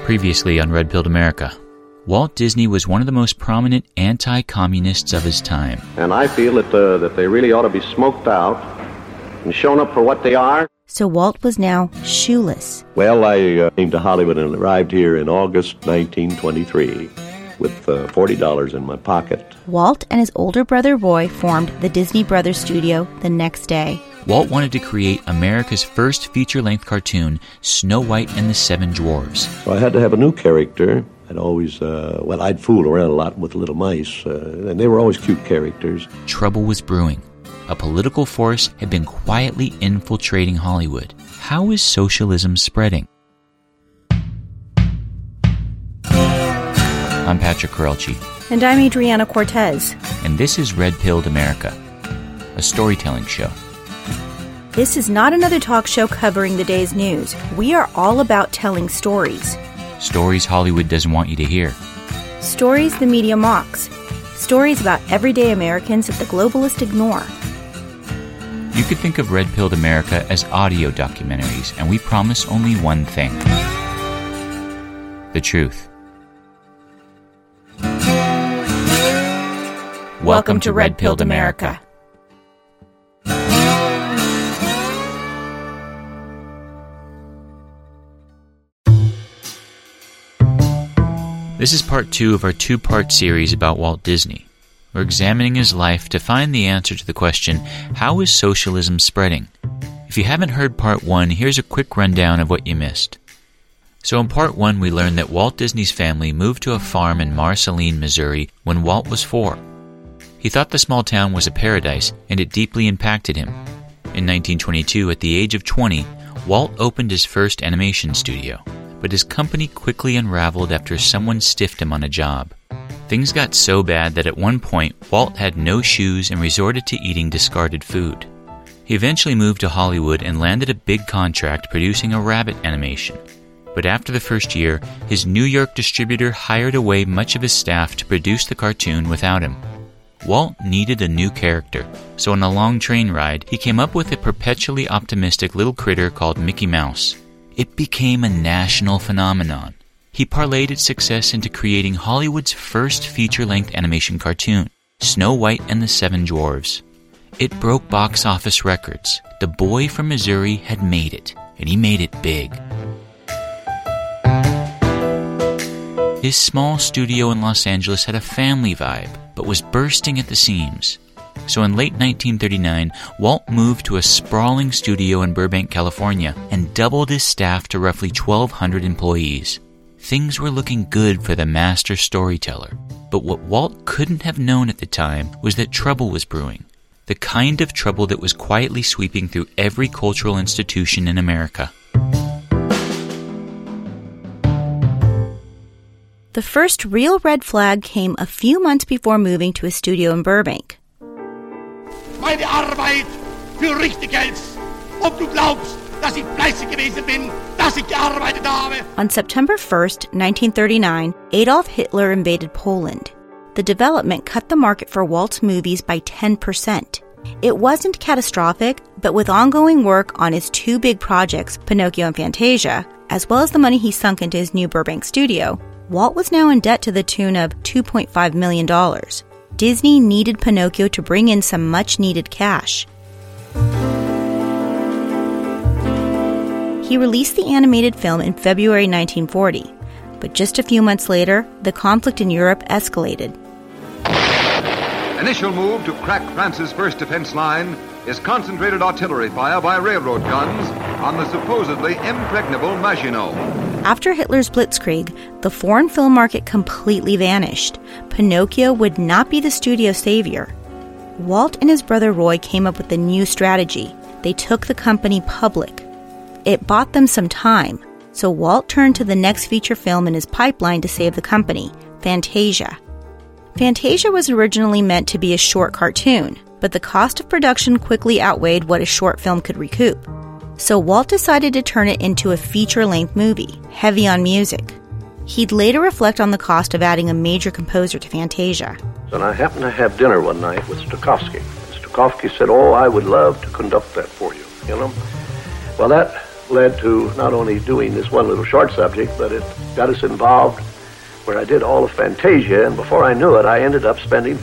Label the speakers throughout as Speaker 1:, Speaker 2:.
Speaker 1: Previously on Red Pilled America, Walt Disney was one of the most prominent anti-communists of his time.
Speaker 2: And I feel that they really ought to be smoked out and shown up for what they are.
Speaker 3: So Walt was now shoeless.
Speaker 2: Well, I came to Hollywood and arrived here in August 1923 with $40 in my pocket.
Speaker 3: Walt and his older brother Roy formed the Disney Brothers Studio the next day.
Speaker 1: Walt wanted to create America's first feature-length cartoon, Snow White and the Seven Dwarfs.
Speaker 2: So I had to have a new character. I'd always, I'd fool around a lot with little mice, and they were always cute characters.
Speaker 1: Trouble was brewing. A political force had been quietly infiltrating Hollywood. How is socialism spreading? I'm Patrick Corelchi.
Speaker 3: And I'm Adriana Cortez.
Speaker 1: And this is Red Pilled America, a storytelling show.
Speaker 3: This is not another talk show covering the day's news. We are all about telling stories.
Speaker 1: Stories Hollywood doesn't want you to hear.
Speaker 3: Stories the media mocks. Stories about everyday Americans that the globalists ignore.
Speaker 1: You could think of Red Pilled America as audio documentaries, and we promise only one thing: the truth. Welcome to Red Pilled America. This is part 2 of our 2-part series about Walt Disney. We're examining his life to find the answer to the question, how is socialism spreading? If you haven't heard part 1, here's a quick rundown of what you missed. So in part 1, we learned that Walt Disney's family moved to a farm in Marceline, Missouri when Walt was 4. He thought the small town was a paradise, and it deeply impacted him. In 1922, at the age of 20, Walt opened his first animation studio. But his company quickly unraveled after someone stiffed him on a job. Things got so bad that at one point, Walt had no shoes and resorted to eating discarded food. He eventually moved to Hollywood and landed a big contract producing a rabbit animation. But after the first year, his New York distributor hired away much of his staff to produce the cartoon without him. Walt needed a new character, so on a long train ride, he came up with a perpetually optimistic little critter called Mickey Mouse. It became a national phenomenon. He parlayed its success into creating Hollywood's first feature-length animation cartoon, Snow White and the Seven Dwarfs. It broke box office records. The boy from Missouri had made it, and he made it big. His small studio in Los Angeles had a family vibe, but was bursting at the seams. So in late 1939, Walt moved to a sprawling studio in Burbank, California, and doubled his staff to roughly 1,200 employees. Things were looking good for the master storyteller. But what Walt couldn't have known at the time was that trouble was brewing. The kind of trouble that was quietly sweeping through every cultural institution in America.
Speaker 3: The first real red flag came a few months before moving to a studio in Burbank.
Speaker 4: Meine Arbeit für richtig hältst. Ob du glaubst, dass ich fleißig gewesen bin, dass ich gearbeitet habe.
Speaker 3: On September 1st, 1939, Adolf Hitler invaded Poland. The development cut the market for Walt's movies by 10%. It wasn't catastrophic, but with ongoing work on his 2 big projects, Pinocchio and Fantasia, as well as the money he sunk into his new Burbank studio, Walt was now in debt to the tune of $2.5 million. Disney needed Pinocchio to bring in some much-needed cash. He released the animated film in February 1940, but just a few months later, the conflict in Europe escalated.
Speaker 5: Initial move to crack France's first defense line is concentrated artillery fire by railroad guns on the supposedly impregnable Maginot.
Speaker 3: After Hitler's blitzkrieg, the foreign film market completely vanished. Pinocchio would not be the studio's savior. Walt and his brother Roy came up with a new strategy. They took the company public. It bought them some time, so Walt turned to the next feature film in his pipeline to save the company, Fantasia. Fantasia was originally meant to be a short cartoon, but the cost of production quickly outweighed what a short film could recoup. So Walt decided to turn it into a feature-length movie, heavy on music. He'd later reflect on the cost of adding a major composer to Fantasia.
Speaker 2: And I happened to have dinner one night with Stokowski. Stokowski said, "Oh, I would love to conduct that for you, you know." Well, that led to not only doing this one little short subject, but it got us involved where I did all of Fantasia, and before I knew it, I ended up spending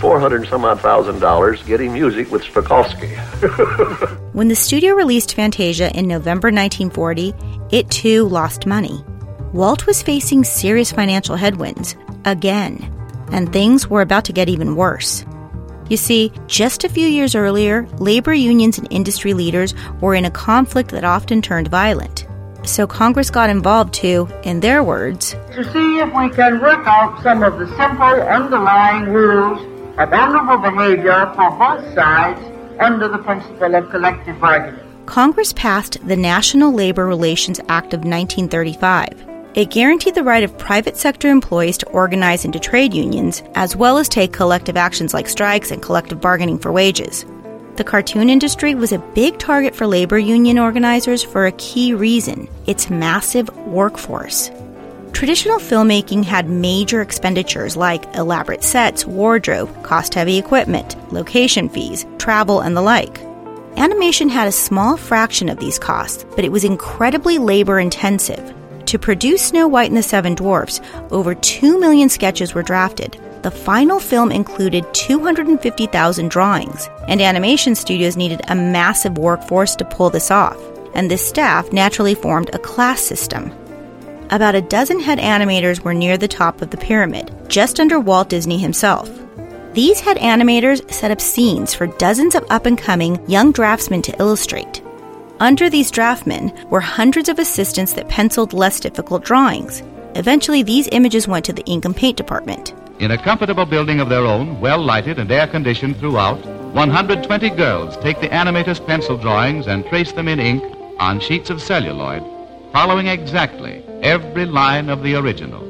Speaker 2: $400,000 getting music with Stokowski.
Speaker 3: When the studio released Fantasia in November 1940, it too lost money. Walt was facing serious financial headwinds, again, and things were about to get even worse. You see, just a few years earlier, labor unions and industry leaders were in a conflict that often turned violent. So Congress got involved to, in their words,
Speaker 6: to see if we can work out some of the simple underlying rules of honorable behavior for both sides under the principle of collective bargaining.
Speaker 3: Congress passed the National Labor Relations Act of 1935. It guaranteed the right of private sector employees to organize into trade unions, as well as take collective actions like strikes and collective bargaining for wages. The cartoon industry was a big target for labor union organizers for a key reason: its massive workforce. Traditional filmmaking had major expenditures like elaborate sets, wardrobe, cost-heavy equipment, location fees, travel, and the like. Animation had a small fraction of these costs, but it was incredibly labor-intensive. To produce Snow White and the Seven Dwarfs, over 2 million sketches were drafted. The final film included 250,000 drawings, and animation studios needed a massive workforce to pull this off, and this staff naturally formed a class system. About a dozen head animators were near the top of the pyramid, just under Walt Disney himself. These head animators set up scenes for dozens of up-and-coming young draftsmen to illustrate. Under these draftmen were hundreds of assistants that penciled less difficult drawings. Eventually, these images went to the ink and paint department.
Speaker 7: In a comfortable building of their own, well-lighted and air-conditioned throughout, 120 girls take the animator's pencil drawings and trace them in ink on sheets of celluloid, following exactly every line of the originals.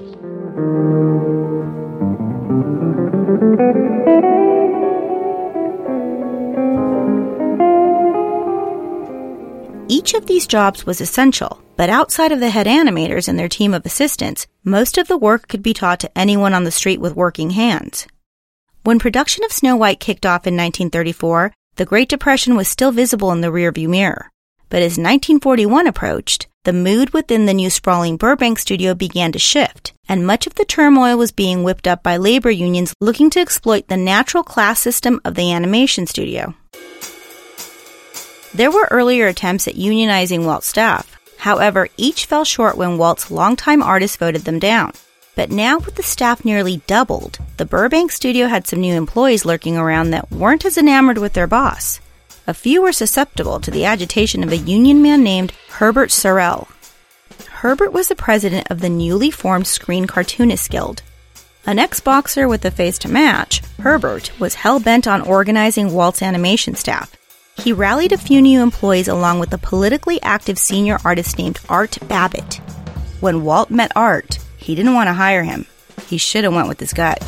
Speaker 3: Each of these jobs was essential, but outside of the head animators and their team of assistants, most of the work could be taught to anyone on the street with working hands. When production of Snow White kicked off in 1934, the Great Depression was still visible in the rearview mirror. But as 1941 approached, the mood within the new sprawling Burbank studio began to shift, and much of the turmoil was being whipped up by labor unions looking to exploit the natural class system of the animation studio. There were earlier attempts at unionizing Walt's staff. However, each fell short when Walt's longtime artists voted them down. But now with the staff nearly doubled, the Burbank studio had some new employees lurking around that weren't as enamored with their boss. A few were susceptible to the agitation of a union man named Herbert Sorrell. Herbert was the president of the newly formed Screen Cartoonists Guild. An ex-boxer with a face to match, Herbert was hell-bent on organizing Walt's animation staff. He rallied a few new employees along with a politically active senior artist named Art Babbitt. When Walt met Art, he didn't want to hire him. He should have went with his gut.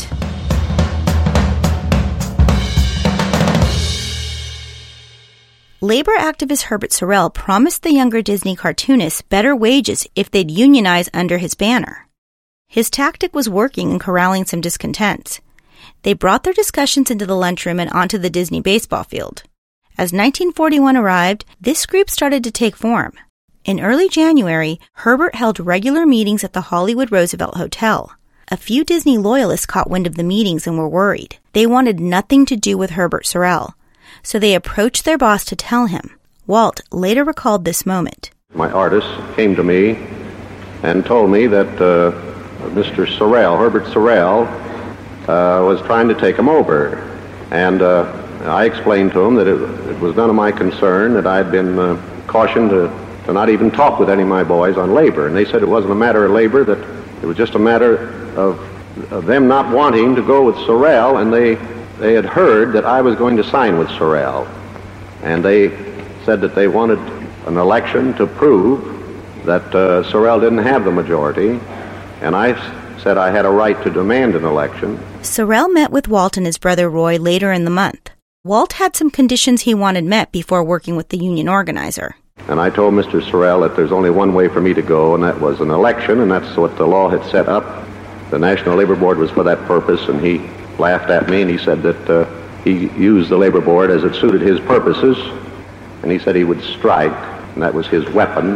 Speaker 3: Labor activist Herbert Sorrell promised the younger Disney cartoonists better wages if they'd unionize under his banner. His tactic was working in corralling some discontents. They brought their discussions into the lunchroom and onto the Disney baseball field. As 1941 arrived, this group started to take form. In early January, Herbert held regular meetings at the Hollywood Roosevelt Hotel. A few Disney loyalists caught wind of the meetings and were worried. They wanted nothing to do with Herbert Sorrell, so they approached their boss to tell him. Walt later recalled this moment.
Speaker 2: My artist came to me and told me that Mr. Sorrell, Herbert Sorrell, was trying to take him over. And I explained to him that it was none of my concern, that I'd been cautioned to not even talk with any of my boys on labor. And they said it wasn't a matter of labor, that it was just a matter of them not wanting to go with Sorrell, and they had heard that I was going to sign with Sorrell. And they said that they wanted an election to prove that Sorrell didn't have the majority, and I said I had a right to demand an election.
Speaker 3: Sorrell met with Walt and his brother Roy later in the month. Walt had some conditions he wanted met before working with the union organizer.
Speaker 2: And I told Mr. Sorrell that there's only one way for me to go, and that was an election, and that's what the law had set up. The National Labor Board was for that purpose, and he laughed at me, and he said that he used the Labor Board as it suited his purposes, and he said he would strike, and that was his weapon.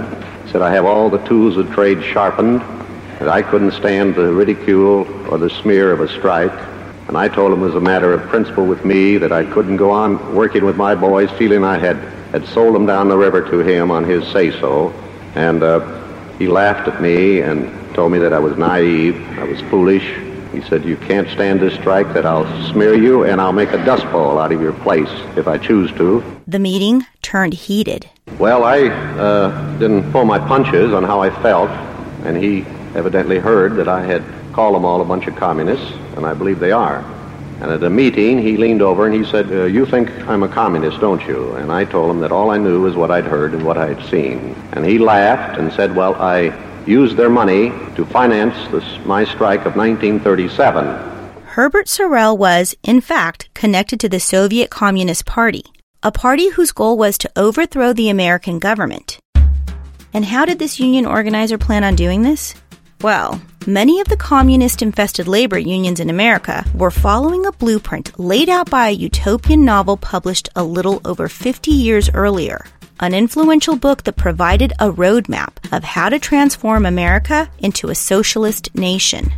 Speaker 2: He said, I have all the tools of trade sharpened, that I couldn't stand the ridicule or the smear of a strike. And I told him as a matter of principle with me that I couldn't go on working with my boys feeling I had sold them down the river to him on his say-so. And he laughed at me and told me that I was naive, I was foolish. He said, you can't stand this strike, that I'll smear you and I'll make a dust bowl out of your place if I choose to.
Speaker 3: The meeting turned heated.
Speaker 2: Well, I didn't pull my punches on how I felt, and he evidently heard that I had called them all a bunch of communists, and I believe they are. And at a meeting, he leaned over and he said, you think I'm a communist, don't you? And I told him that all I knew was what I'd heard and what I'd seen. And he laughed and said, well, I used their money to finance my strike of 1937.
Speaker 3: Herbert Sorel was, in fact, connected to the Soviet Communist Party, a party whose goal was to overthrow the American government. And how did this union organizer plan on doing this? Well, many of the communist-infested labor unions in America were following a blueprint laid out by a utopian novel published a little over 50 years earlier, an influential book that provided a roadmap of how to transform America into a socialist nation.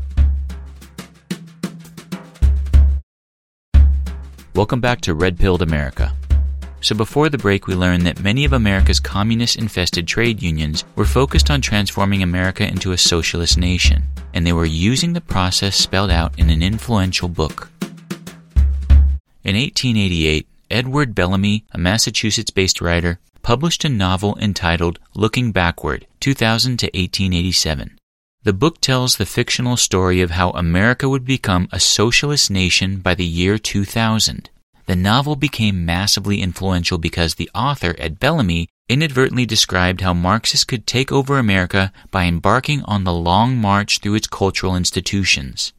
Speaker 1: Welcome back to Red Pilled America. So before the break, we learned that many of America's communist-infested trade unions were focused on transforming America into a socialist nation, and they were using the process spelled out in an influential book. In 1888, Edward Bellamy, a Massachusetts-based writer, published a novel entitled Looking Backward, 2000 to 1887. The book tells the fictional story of how America would become a socialist nation by the year 2000. The novel became massively influential because the author, Ed Bellamy, inadvertently described how Marxists could take over America by embarking on the long march through its cultural institutions.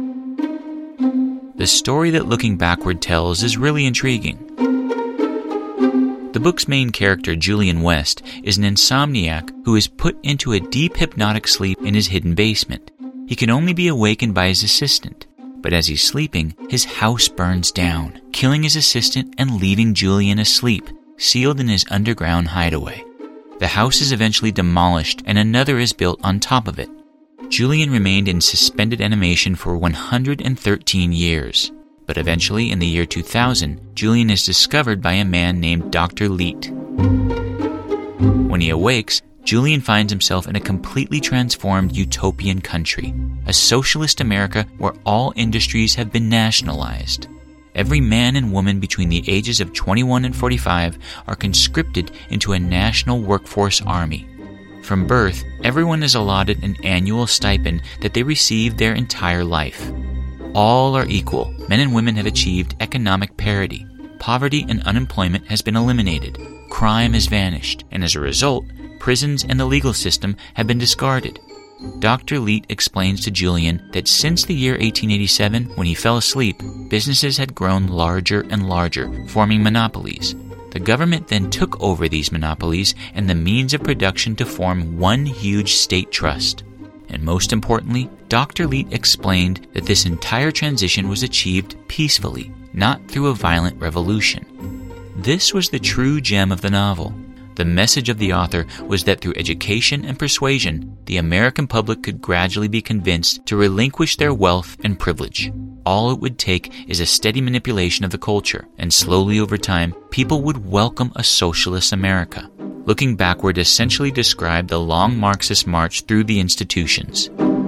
Speaker 1: The story that Looking Backward tells is really intriguing. The book's main character, Julian West, is an insomniac who is put into a deep hypnotic sleep in his hidden basement. He can only be awakened by his assistant. But as he's sleeping, his house burns down, killing his assistant and leaving Julian asleep, sealed in his underground hideaway. The house is eventually demolished and another is built on top of it. Julian remained in suspended animation for 113 years. But eventually, in the year 2000, Julian is discovered by a man named Dr. Leet. When he awakes, Julian finds himself in a completely transformed utopian country, a socialist America where all industries have been nationalized. Every man and woman between the ages of 21 and 45 are conscripted into a national workforce army. From birth, everyone is allotted an annual stipend that they receive their entire life. All are equal. Men and women have achieved economic parity. Poverty and unemployment has been eliminated. Crime has vanished, and as a result, prisons and the legal system have been discarded. Dr. Leet explains to Julian that since the year 1887, when he fell asleep, businesses had grown larger and larger, forming monopolies. The government then took over these monopolies and the means of production to form one huge state trust. And most importantly, Dr. Leet explained that this entire transition was achieved peacefully, not through a violent revolution. This was the true gem of the novel. The message of the author was that through education and persuasion, the American public could gradually be convinced to relinquish their wealth and privilege. All it would take is a steady manipulation of the culture, and slowly over time, people would welcome a socialist America. Looking Backward essentially described the long Marxist march through the institutions.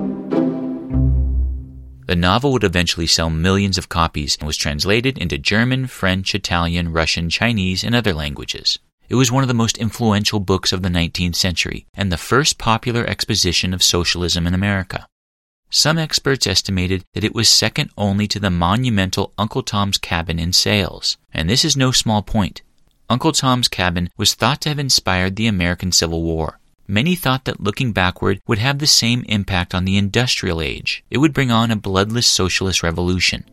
Speaker 1: The novel would eventually sell millions of copies and was translated into German, French, Italian, Russian, Chinese, and other languages. It was one of the most influential books of the 19th century and the first popular exposition of socialism in America. Some experts estimated that it was second only to the monumental Uncle Tom's Cabin in sales, and this is no small point. Uncle Tom's Cabin was thought to have inspired the American Civil War. Many thought that Looking Backward would have the same impact on the industrial age. It would bring on a bloodless socialist revolution.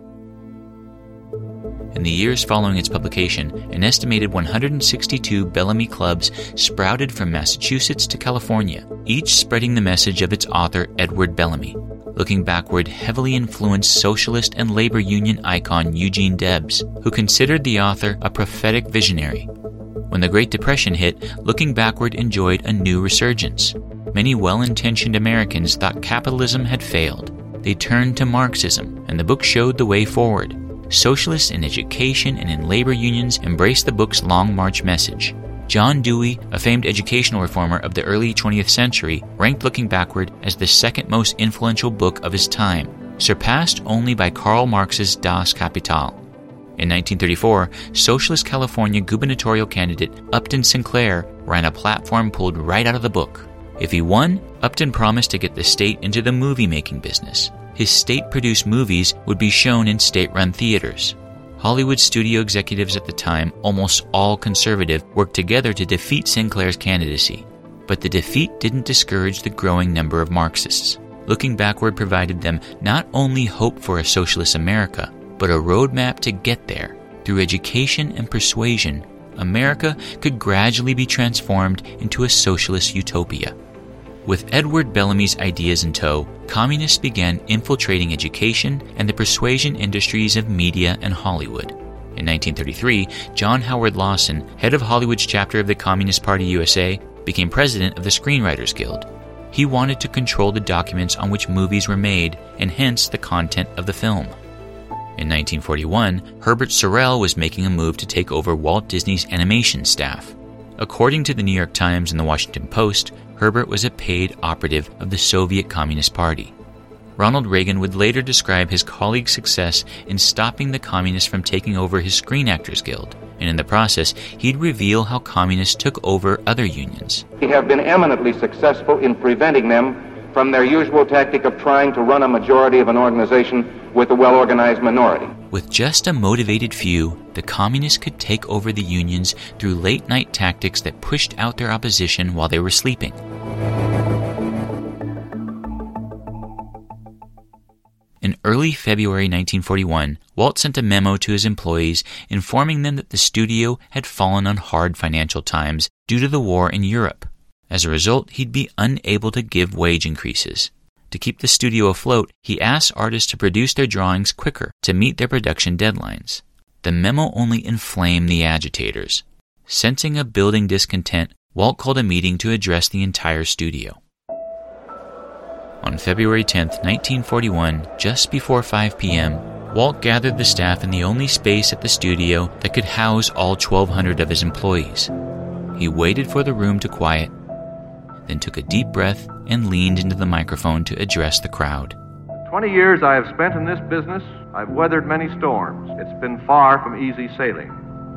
Speaker 1: In the years following its publication, an estimated 162 Bellamy clubs sprouted from Massachusetts to California, each spreading the message of its author, Edward Bellamy. Looking Backward heavily influenced socialist and labor union icon Eugene Debs, who considered the author a prophetic visionary. When the Great Depression hit, Looking Backward enjoyed a new resurgence. Many well-intentioned Americans thought capitalism had failed. They turned to Marxism, and the book showed the way forward. Socialists in education and in labor unions embraced the book's Long March message. John Dewey, a famed educational reformer of the early 20th century, ranked Looking Backward as the second most influential book of his time, surpassed only by Karl Marx's Das Kapital. In 1934, Socialist California gubernatorial candidate Upton Sinclair ran a platform pulled right out of the book. If he won, Upton promised to get the state into the movie-making business. His state-produced movies would be shown in state-run theaters. Hollywood studio executives at the time, almost all conservative, worked together to defeat Sinclair's candidacy. But the defeat didn't discourage the growing number of Marxists. Looking Backward provided them not only hope for a socialist America, but a roadmap to get there. Through education and persuasion, America could gradually be transformed into a socialist utopia. With Edward Bellamy's ideas in tow, communists began infiltrating education and the persuasion industries of media and Hollywood. In 1933, John Howard Lawson, head of Hollywood's chapter of the Communist Party USA, became president of the Screenwriters Guild. He wanted to control the documents on which movies were made, and hence the content of the film. In 1941, Herbert Sorrell was making a move to take over Walt Disney's animation staff. According to the New York Times and the Washington Post, Herbert was a paid operative of the Soviet Communist Party. Ronald Reagan would later describe his colleague's success in stopping the communists from taking over his Screen Actors Guild, and in the process, he'd reveal how communists took over other unions.
Speaker 8: We have been eminently successful in preventing them from their usual tactic of trying to run a majority of an organization with a well-organized minority.
Speaker 1: With just a motivated few, the communists could take over the unions through late-night tactics that pushed out their opposition while they were sleeping. In early February 1941, Walt sent a memo to his employees informing them that the studio had fallen on hard financial times due to the war in Europe. As a result, he'd be unable to give wage increases. To keep the studio afloat, he asked artists to produce their drawings quicker to meet their production deadlines. The memo only inflamed the agitators. Sensing a building discontent, Walt called a meeting to address the entire studio. On February 10, 1941, just before 5 p.m., Walt gathered the staff in the only space at the studio that could house all 1,200 of his employees. He waited for the room to quiet, then took a deep breath and leaned into the microphone to address the crowd.
Speaker 9: 20 years I have spent in this business. I've weathered many storms. It's been far from easy sailing.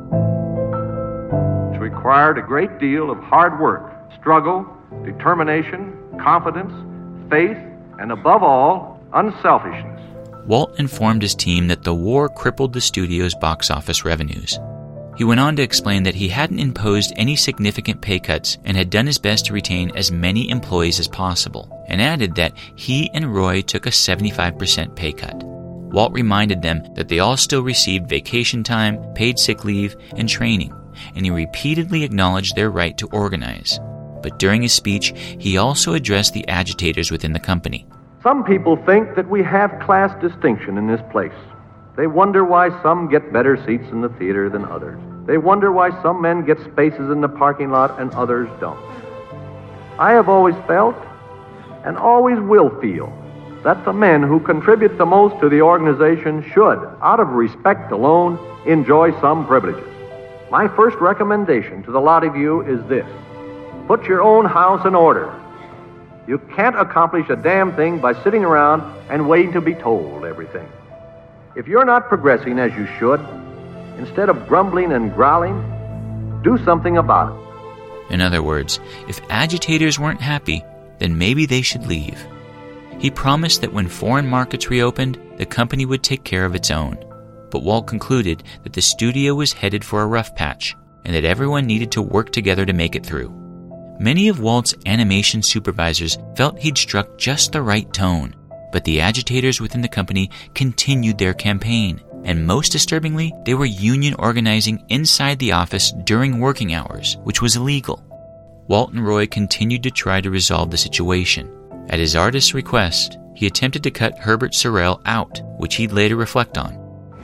Speaker 9: It's required a great deal of hard work, struggle, determination, confidence, faith, and above all, unselfishness.
Speaker 1: Walt informed his team that the war crippled the studio's box office revenues. He went on to explain that he hadn't imposed any significant pay cuts and had done his best to retain as many employees as possible, and added that he and Roy took a 75% pay cut. Walt reminded them that they all still received vacation time, paid sick leave, and training, and he repeatedly acknowledged their right to organize. But during his speech, he also addressed the agitators within the company.
Speaker 9: Some people think that we have class distinction in this place. They wonder why some get better seats in the theater than others. They wonder why some men get spaces in the parking lot and others don't. I have always felt, and always will feel, that the men who contribute the most to the organization should, out of respect alone, enjoy some privileges. My first recommendation to the lot of you is this: put your own house in order. You can't accomplish a damn thing by sitting around and waiting to be told everything. If you're not progressing as you should, instead of grumbling and growling, do something about it.
Speaker 1: In other words, if agitators weren't happy, then maybe they should leave. He promised that when foreign markets reopened, the company would take care of its own. But Walt concluded that the studio was headed for a rough patch, and that everyone needed to work together to make it through. Many of Walt's animation supervisors felt he'd struck just the right tone, but the agitators within the company continued their campaign, and most disturbingly, they were union organizing inside the office during working hours, which was illegal. Walt and Roy continued to try to resolve the situation. At his artist's request, he attempted to cut Herbert Sorrell out, which he'd later reflect on.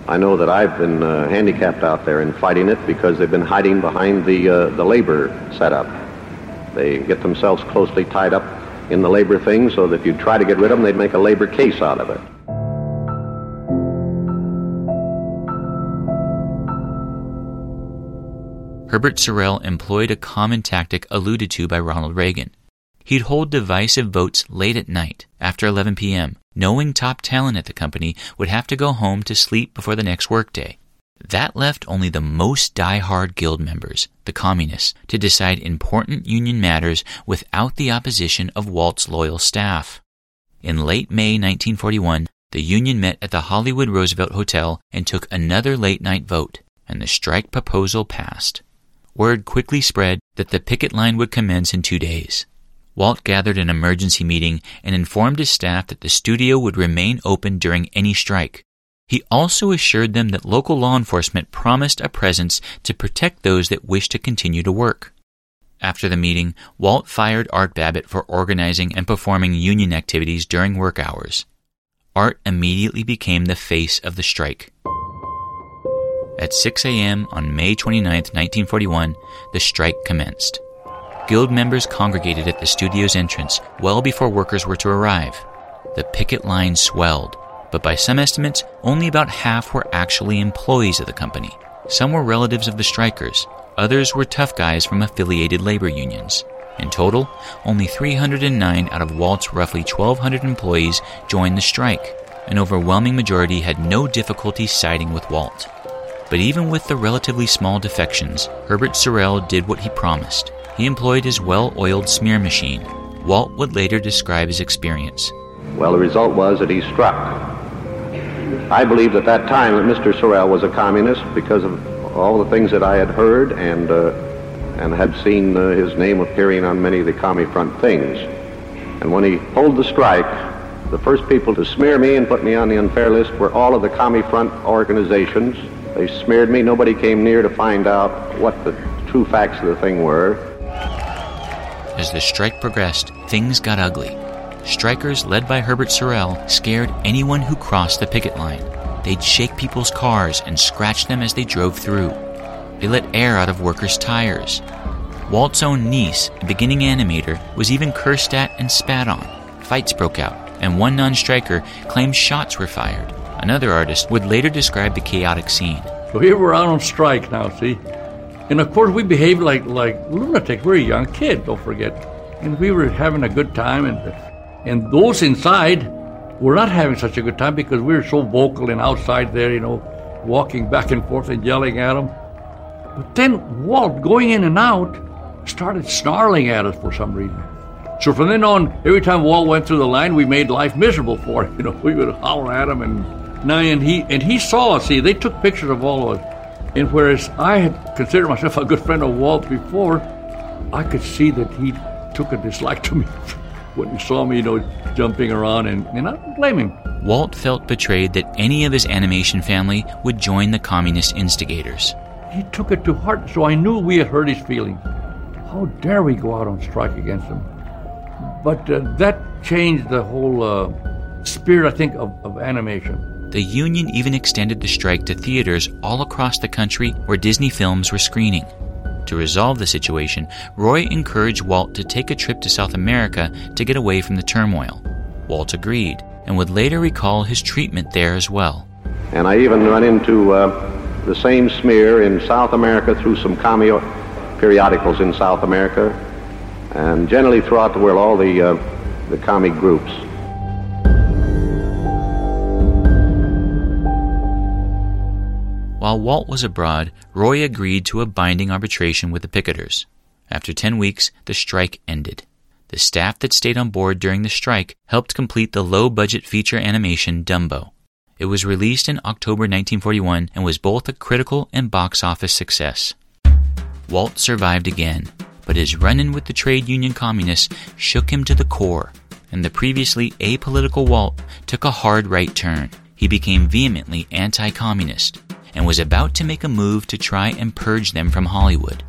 Speaker 2: I know that I've been handicapped out there in fighting it because they've been hiding behind the labor setup. They get themselves closely tied up in the labor thing so that if you try to get rid of them, they'd make a labor case out of it.
Speaker 1: Herbert Sorel employed a common tactic alluded to by Ronald Reagan. He'd hold divisive votes late at night, after 11 p.m., knowing top talent at the company would have to go home to sleep before the next workday. That left only the most die-hard guild members, the communists, to decide important union matters without the opposition of Walt's loyal staff. In late May 1941, the union met at the Hollywood Roosevelt Hotel and took another late-night vote, and the strike proposal passed. Word quickly spread that the picket line would commence in 2 days. Walt gathered an emergency meeting and informed his staff that the studio would remain open during any strike. He also assured them that local law enforcement promised a presence to protect those that wished to continue to work. After the meeting, Walt fired Art Babbitt for organizing and performing union activities during work hours. Art immediately became the face of the strike. At 6 a.m. on May 29, 1941, the strike commenced. Guild members congregated at the studio's entrance well before workers were to arrive. The picket line swelled, but by some estimates, only about half were actually employees of the company. Some were relatives of the strikers. Others were tough guys from affiliated labor unions. In total, only 309 out of Walt's roughly 1,200 employees joined the strike. An overwhelming majority had no difficulty siding with Walt. But even with the relatively small defections, Herbert Sorel did what he promised. He employed his well-oiled smear machine. Walt would later describe his experience.
Speaker 2: Well, the result was that he struck. I believed at that time that Mr. Sorel was a communist because of all the things that I had heard and had seen his name appearing on many of the Commie Front things. And when he pulled the strike, the first people to smear me and put me on the unfair list were all of the Commie Front organizations. They smeared me. Nobody came near to find out what the true facts of the thing were.
Speaker 1: As the strike progressed, things got ugly. Strikers, led by Herbert Sorel, scared anyone who crossed the picket line. They'd shake people's cars and scratch them as they drove through. They let air out of workers' tires. Walt's own niece, a beginning animator, was even cursed at and spat on. Fights broke out, and one non-striker claimed shots were fired. Another artist would later describe the chaotic scene.
Speaker 10: So here we're out on strike now, see? And of course we behaved like lunatics. We're a young kid, don't forget. And we were having a good time, and those inside were not having such a good time because we were so vocal and outside there, walking back and forth and yelling at them. But then Walt, going in and out, started snarling at us for some reason. So from then on, every time Walt went through the line, we made life miserable for him. We would holler at him, and he saw us. See, they took pictures of all of us. And whereas I had considered myself a good friend of Walt before, I could see that he took a dislike to me when he saw me, jumping around, and I don't blame him.
Speaker 1: Walt felt betrayed that any of his animation family would join the communist instigators.
Speaker 10: He took it to heart, so I knew we had hurt his feelings. How dare we go out on strike against him? But that changed the whole spirit, I think, of animation.
Speaker 1: The union even extended the strike to theaters all across the country where Disney films were screening. To resolve the situation, Roy encouraged Walt to take a trip to South America to get away from the turmoil. Walt agreed, and would later recall his treatment there as well.
Speaker 2: And I even run into the same smear in South America through some commie periodicals in South America, and generally throughout the world, all the commie groups.
Speaker 1: While Walt was abroad, Roy agreed to a binding arbitration with the picketers. After 10 weeks, the strike ended. The staff that stayed on board during the strike helped complete the low-budget feature animation Dumbo. It was released in October 1941 and was both a critical and box office success. Walt survived again, but his run-in with the trade union communists shook him to the core, and the previously apolitical Walt took a hard right turn. He became vehemently anti-communist and was about to make a move to try and purge them from Hollywood.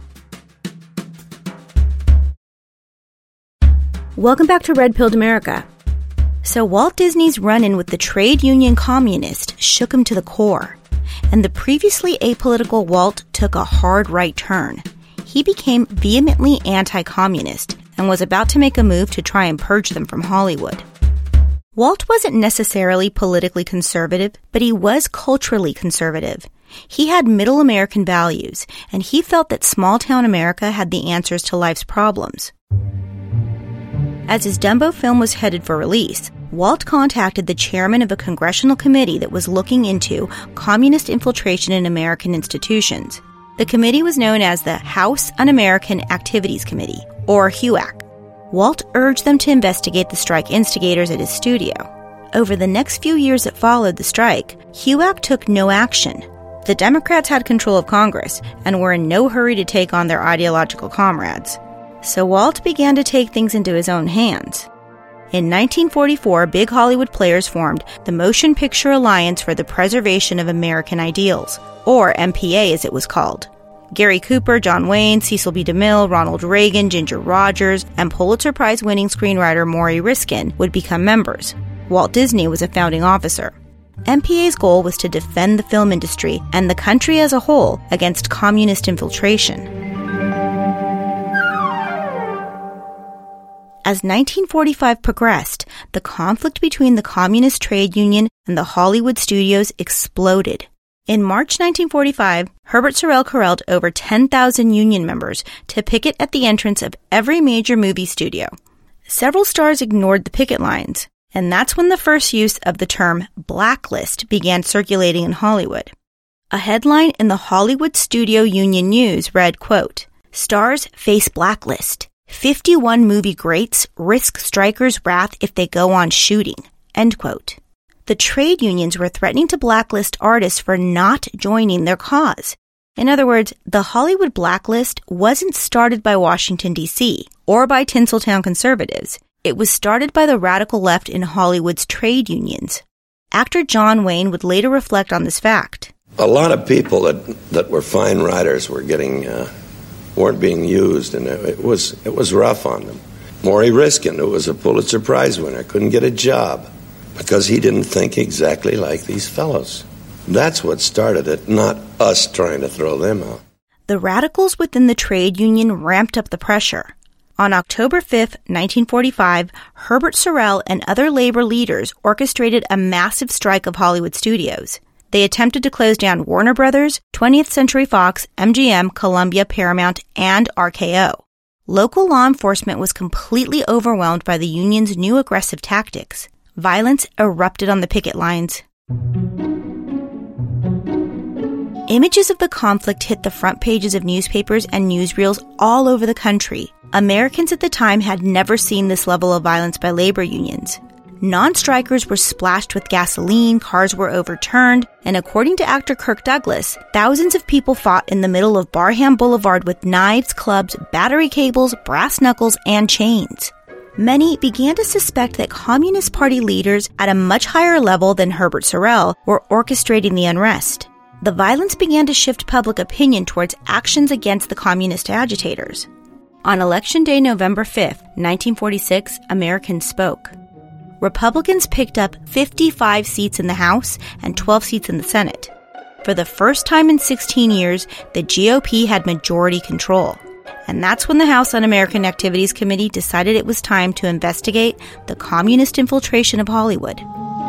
Speaker 3: Welcome back to Red Pilled America. So Walt Disney's run-in with the trade union communist shook him to the core. and the previously apolitical Walt took a hard right turn. He became vehemently anti-communist and was about to make a move to try and purge them from Hollywood. Walt wasn't necessarily politically conservative, but he was culturally conservative. He had middle American values, and he felt that small-town America had the answers to life's problems. As his Dumbo film was headed for release, Walt contacted the chairman of a congressional committee that was looking into communist infiltration in American institutions. The committee was known as the House Un-American Activities Committee, or HUAC. Walt urged them to investigate the strike instigators at his studio. Over the next few years that followed the strike, HUAC took no action. The Democrats had control of Congress and were in no hurry to take on their ideological comrades. So Walt began to take things into his own hands. In 1944, big Hollywood players formed the Motion Picture Alliance for the Preservation of American Ideals, or MPA as it was called. Gary Cooper, John Wayne, Cecil B. DeMille, Ronald Reagan, Ginger Rogers, and Pulitzer Prize-winning screenwriter Maury Riskin would become members. Walt Disney was a founding officer. MPA's goal was to defend the film industry and the country as a whole against communist infiltration. As 1945 progressed, the conflict between the Communist Trade Union and the Hollywood studios exploded. In March 1945, Herbert Sorrell corralled over 10,000 union members to picket at the entrance of every major movie studio. Several stars ignored the picket lines, and that's when the first use of the term blacklist began circulating in Hollywood. A headline in the Hollywood Studio Union News read, quote, "Stars face blacklist. 51 movie greats risk strikers' wrath if they go on shooting," end quote. The trade unions were threatening to blacklist artists for not joining their cause. In other words, the Hollywood blacklist wasn't started by Washington, D.C., or by Tinseltown conservatives. It was started by the radical left in Hollywood's trade unions. Actor John Wayne would later reflect on this fact.
Speaker 11: A lot of people that were fine writers were weren't being used, and it was rough on them. Maury Riskin, who was a Pulitzer Prize winner, couldn't get a job because he didn't think exactly like these fellows. That's what started it, not us trying to throw them out.
Speaker 3: The radicals within the trade union ramped up the pressure. On October 5, 1945, Herbert Sorrell and other labor leaders orchestrated a massive strike of Hollywood studios. They attempted to close down Warner Brothers, 20th Century Fox, MGM, Columbia, Paramount, and RKO. Local law enforcement was completely overwhelmed by the union's new aggressive tactics. Violence erupted on the picket lines. Images of the conflict hit the front pages of newspapers and newsreels all over the country. Americans at the time had never seen this level of violence by labor unions. Non-strikers were splashed with gasoline, cars were overturned, and according to actor Kirk Douglas, thousands of people fought in the middle of Barham Boulevard with knives, clubs, battery cables, brass knuckles, and chains. Many began to suspect that Communist Party leaders at a much higher level than Herbert Sorrell were orchestrating the unrest. The violence began to shift public opinion towards actions against the communist agitators. On Election Day, November 5, 1946, Americans spoke. Republicans picked up 55 seats in the House and 12 seats in the Senate. For the first time in 16 years, the GOP had majority control. And that's when the House Un-American Activities Committee decided it was time to investigate the communist infiltration of Hollywood.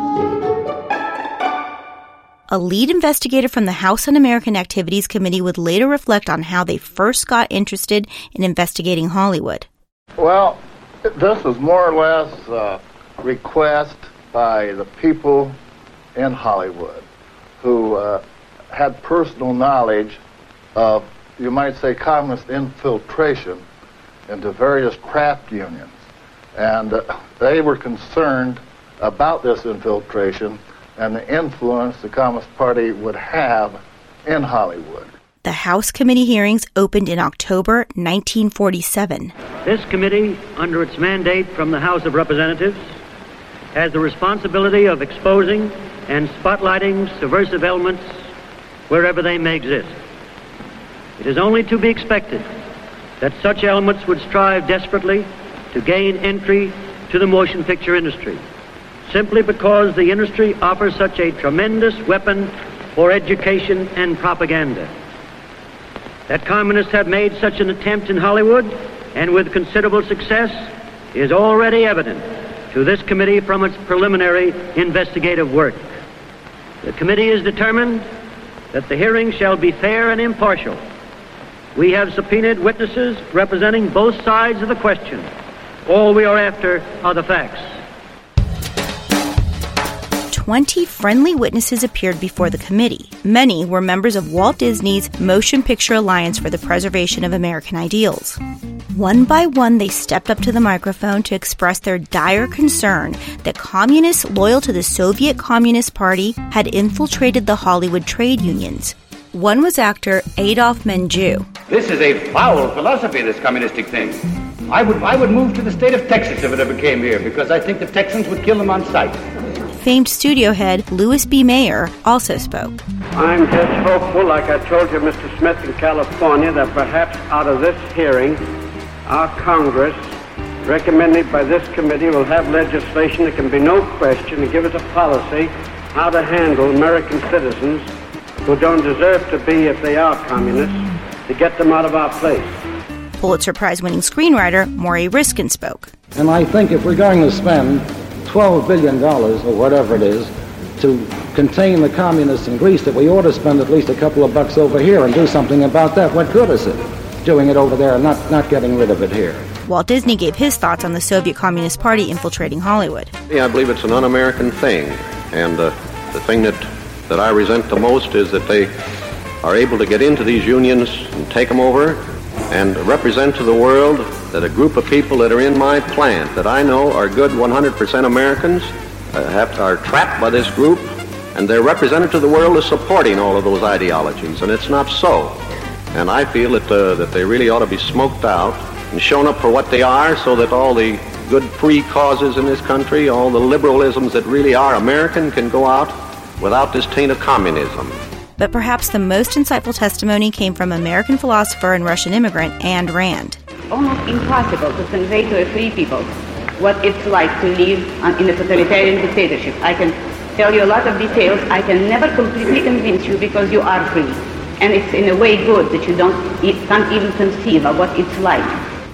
Speaker 3: A lead investigator from the House Un-American Activities Committee would later reflect on how they first got interested in investigating Hollywood.
Speaker 12: Well, this is more or less a request by the people in Hollywood who had personal knowledge of, you might say, communist infiltration into various craft unions. And they were concerned about this infiltration and the influence the Communist Party would have in Hollywood.
Speaker 3: The House committee hearings opened in October 1947.
Speaker 13: This committee, under its mandate from the House of Representatives, has the responsibility of exposing and spotlighting subversive elements wherever they may exist. It is only to be expected that such elements would strive desperately to gain entry to the motion picture industry, simply because the industry offers such a tremendous weapon for education and propaganda. That communists have made such an attempt in Hollywood, and with considerable success, is already evident to this committee from its preliminary investigative work. The committee is determined that the hearing shall be fair and impartial. We have subpoenaed witnesses representing both sides of the question. All we are after are the facts.
Speaker 3: 20 friendly witnesses appeared before the committee. Many were members of Walt Disney's Motion Picture Alliance for the Preservation of American Ideals. One by one, they stepped up to the microphone to express their dire concern that communists loyal to the Soviet Communist Party had infiltrated the Hollywood trade unions. One was actor Adolf Menjou.
Speaker 14: This is a foul philosophy, this communistic thing. I would move to the state of Texas if it ever came here, because I think the Texans would kill them on sight.
Speaker 3: Famed studio head Louis B. Mayer also spoke.
Speaker 15: I'm just hopeful, like I told you, Mr. Smith, in California, that perhaps out of this hearing, our Congress, recommended by this committee, will have legislation. There can be no question to give us a policy how to handle American citizens who don't deserve to be, if they are communists, to get them out of our place.
Speaker 3: Pulitzer Prize-winning screenwriter Maury Riskin spoke.
Speaker 16: And I think if we're going to spend $12 billion, or whatever it is, to contain the communists in Greece, that we ought to spend at least a couple of bucks over here and do something about that. What good is it, doing it over there and not getting rid of it here?
Speaker 3: Walt Disney gave his thoughts on the Soviet Communist Party infiltrating Hollywood.
Speaker 2: Yeah, I believe it's an un-American thing, and the thing that I resent the most is that they are able to get into these unions and take them over and represent to the world that a group of people that are in my plant that I know are good 100% Americans are trapped by this group, and they're represented to the world as supporting all of those ideologies, and it's not so. And I feel that they really ought to be smoked out and shown up for what they are, so that all the good free causes in this country, all the liberalisms that really are American, can go out without this taint of communism.
Speaker 3: But perhaps the most insightful testimony came from American philosopher and Russian immigrant Ayn Rand.
Speaker 17: Almost impossible to convey to a free people what it's like to live in a totalitarian dictatorship. I can tell you a lot of details. I can never completely convince you because you are free. And it's in a way good that you can't even conceive of what it's like.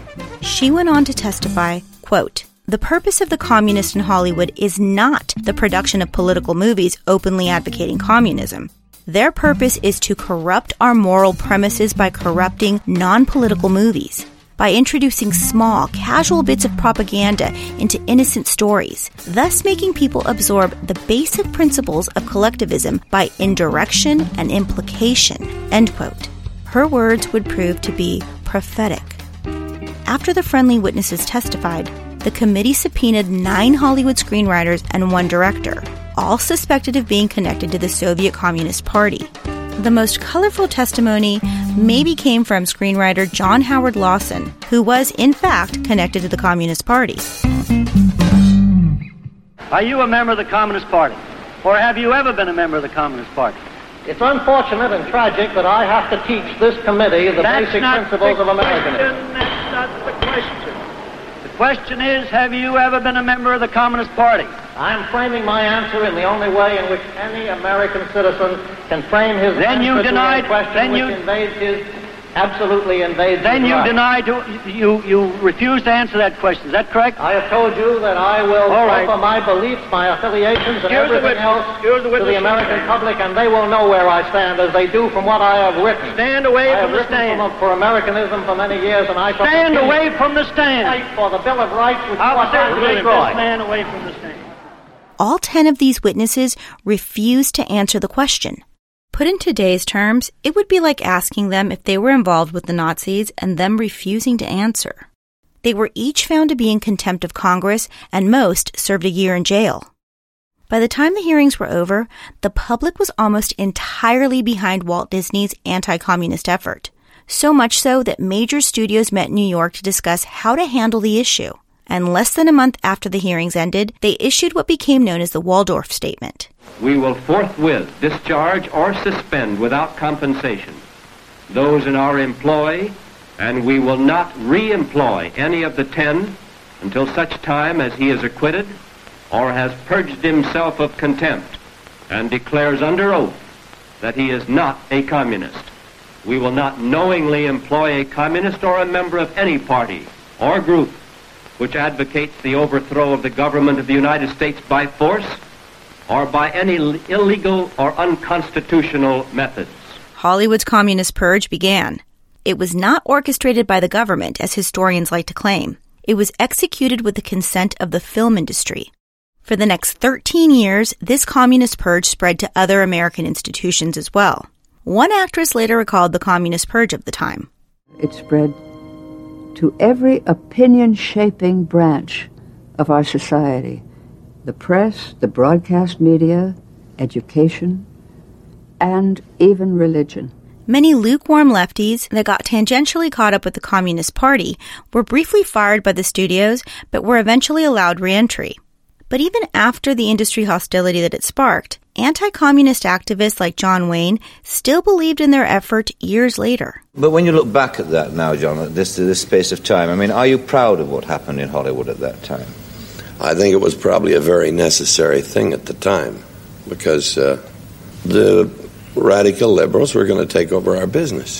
Speaker 3: She went on to testify, quote, "The purpose of the communists in Hollywood is not the production of political movies openly advocating communism. Their purpose is to corrupt our moral premises by corrupting non-political movies, by introducing small, casual bits of propaganda into innocent stories, thus making people absorb the basic principles of collectivism by indirection and implication," end quote. Her words would prove to be prophetic. After the friendly witnesses testified, the committee subpoenaed 9 Hollywood screenwriters and 1 director, all suspected of being connected to the Soviet Communist Party. The most colorful testimony maybe came from screenwriter John Howard Lawson, who was, in fact, connected to the Communist Party.
Speaker 13: Are you a member of the Communist Party? Or have you ever been a member of the Communist Party?
Speaker 18: It's unfortunate and tragic that I have to teach this committee the basic principles of Americanism.
Speaker 13: That's not the question. The question is, have you ever been a member of the Communist Party?
Speaker 18: I'm framing my answer in the only way in which any American citizen can frame his answer to a question which absolutely invades
Speaker 13: Then
Speaker 18: his
Speaker 13: you
Speaker 18: right.
Speaker 13: you refuse to answer that question. Is that correct?
Speaker 18: I have told you that I will offer my beliefs, my affiliations, and everything else to the American public, and they will know where I stand, as they do from what I have written.
Speaker 13: Stand away from the stand.
Speaker 18: I have written for Americanism for many years, and I shall
Speaker 13: stand away from the stand.
Speaker 18: Fight for the Bill of Rights, which
Speaker 13: I'll
Speaker 18: certainly
Speaker 13: stand away from the stand.
Speaker 3: All 10 of these witnesses refused to answer the question. Put in today's terms, it would be like asking them if they were involved with the Nazis and them refusing to answer. They were each found to be in contempt of Congress, and most served a year in jail. By the time the hearings were over, the public was almost entirely behind Walt Disney's anti-communist effort. So much so that major studios met in New York to discuss how to handle the issue. And less than a month after the hearings ended, they issued what became known as the Waldorf Statement.
Speaker 19: We will forthwith discharge or suspend without compensation those in our employ, and we will not re-employ any of the 10 until such time as he is acquitted or has purged himself of contempt and declares under oath that he is not a communist. We will not knowingly employ a communist or a member of any party or group which advocates the overthrow of the government of the United States by force or by any illegal or unconstitutional methods.
Speaker 3: Hollywood's communist purge began. It was not orchestrated by the government, as historians like to claim. It was executed with the consent of the film industry. For the next 13 years, this communist purge spread to other American institutions as well. One actress later recalled the communist purge of the time.
Speaker 20: It spread to every opinion-shaping branch of our society. The press, the broadcast media, education, and even religion.
Speaker 3: Many lukewarm lefties that got tangentially caught up with the Communist Party were briefly fired by the studios, but were eventually allowed re-entry. But even after the industry hostility that it sparked, anti-communist activists like John Wayne still believed in their effort years later.
Speaker 21: But when you look back at that now, John, at this space of time, I mean, are you proud of what happened in Hollywood at that time?
Speaker 11: I think it was probably a very necessary thing at the time, because the radical liberals were going to take over our business.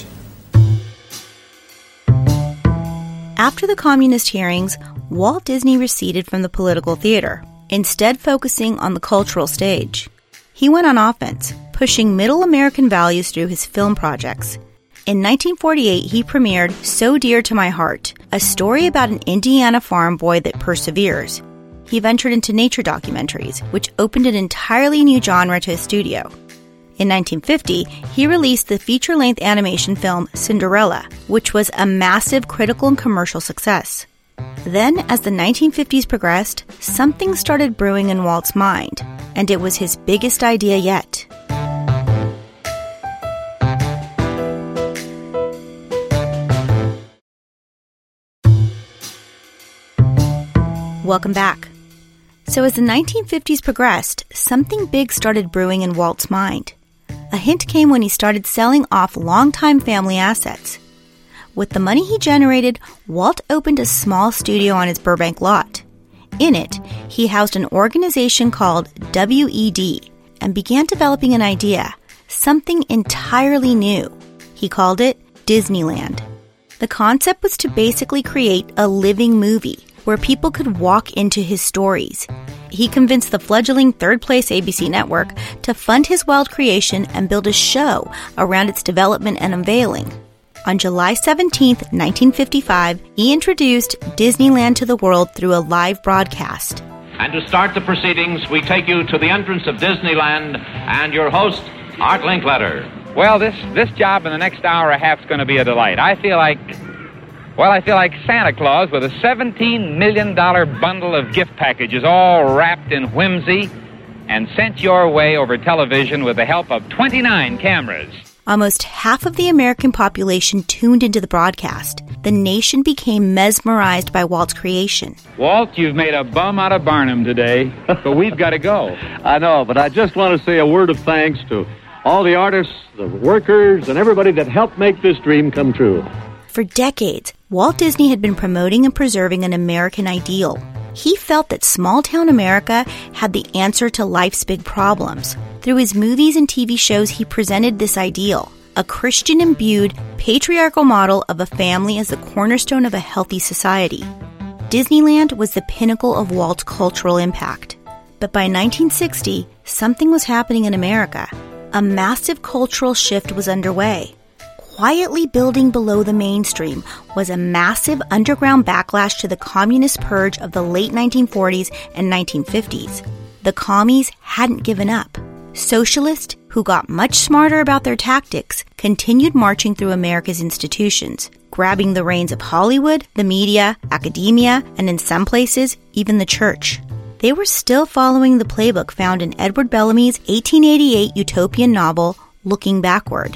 Speaker 3: After the communist hearings, Walt Disney receded from the political theater, instead focusing on the cultural stage. He went on offense, pushing middle American values through his film projects. In 1948, he premiered So Dear to My Heart, a story about an Indiana farm boy that perseveres. He ventured into nature documentaries, which opened an entirely new genre to his studio. In 1950, he released the feature-length animation film Cinderella, which was a massive critical and commercial success. Then, as the 1950s progressed, something started brewing in Walt's mind, and it was his biggest idea yet. Welcome back. So as the 1950s progressed, something big started brewing in Walt's mind. A hint came when he started selling off longtime family assets. With the money he generated, Walt opened a small studio on his Burbank lot. In it, he housed an organization called WED and began developing an idea, something entirely new. He called it Disneyland. The concept was to basically create a living movie where people could walk into his stories. He convinced the fledgling third-place ABC network to fund his wild creation and build a show around its development and unveiling. On July 17, 1955, he introduced Disneyland to the world through a live broadcast.
Speaker 22: And to start the proceedings, we take you to the entrance of Disneyland and your host, Art Linkletter.
Speaker 23: Well, this job in the next hour and a half is going to be a delight. I feel like Santa Claus with a $17 million bundle of gift packages all wrapped in whimsy and sent your way over television with the help of 29 cameras.
Speaker 3: Almost half of the American population tuned into the broadcast. The nation became mesmerized by Walt's creation.
Speaker 23: Walt, you've made a bum out of Barnum today, but we've got to go.
Speaker 24: I know, but I just want to say a word of thanks to all the artists, the workers, and everybody that helped make this dream come true.
Speaker 3: For decades, Walt Disney had been promoting and preserving an American ideal. He felt that small-town America had the answer to life's big problems. Through his movies and TV shows, he presented this ideal, a Christian-imbued, patriarchal model of a family as the cornerstone of a healthy society. Disneyland was the pinnacle of Walt's cultural impact. But by 1960, something was happening in America. A massive cultural shift was underway. Quietly building below the mainstream was a massive underground backlash to the communist purge of the late 1940s and 1950s. The commies hadn't given up. Socialists, who got much smarter about their tactics, continued marching through America's institutions, grabbing the reins of Hollywood, the media, academia, and in some places, even the church. They were still following the playbook found in Edward Bellamy's 1888 utopian novel, Looking Backward.